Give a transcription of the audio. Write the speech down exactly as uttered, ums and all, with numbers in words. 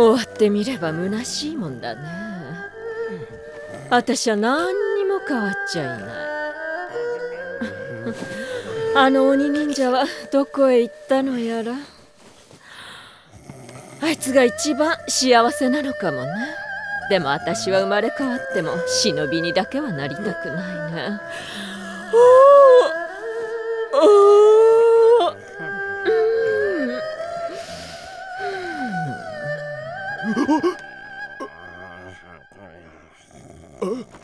終わってみれば虚しいもんだね。私は何にも変わっちゃいない。あの鬼忍者はどこへ行ったのやら。あいつが一番幸せなのかもね。でも私は生まれ変わっても忍びにだけはなりたくないね。おーおーうんあ